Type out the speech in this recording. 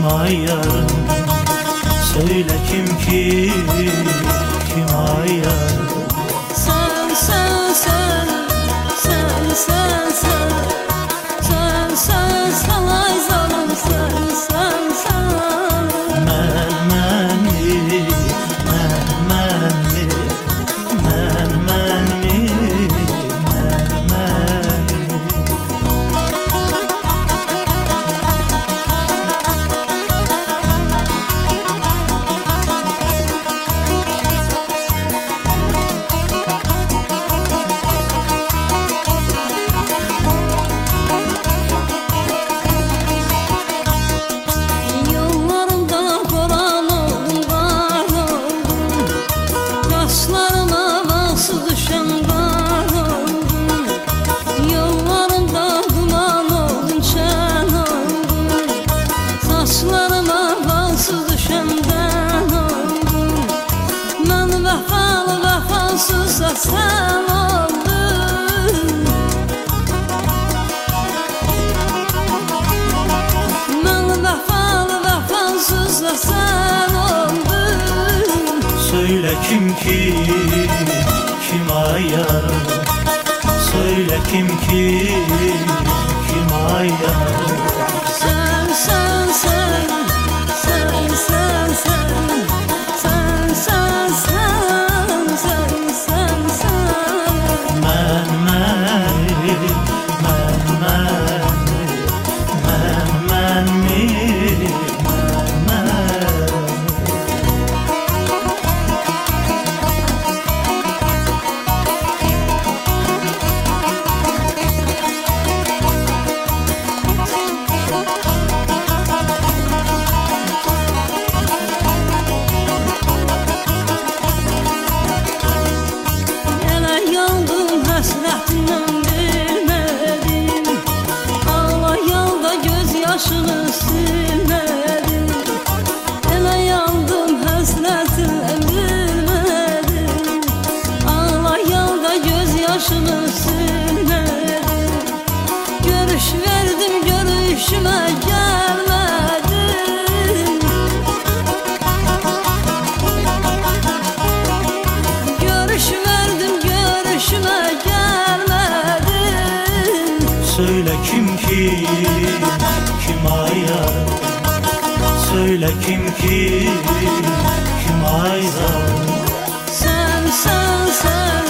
ayarım? Söyle kim ki kim ayarım? Sen sen sen sen sen sen sen sen sen ay zalım sen sen sen Mənmi Mənmi sen oldun. Ben vefalı vefasız da sen oldun. Söyle kim ki kim ayarım? Söyle kim ki kim ayarım? Sen sen sen sen sen sen sen sen sen sen sen sen hasretinden bilmedim. Ağlayan da gözyaşını silmedim. Ele yandım hasretinden bilmedim. Ağlayan da gözyaşını silmedim. Görüş verdim görüşüme gelmedin. Görüş verdim görüşüme gelmedin. Söyle kim ki kim ayarım? Söyle kim ki kim ayarım? Sen sen sen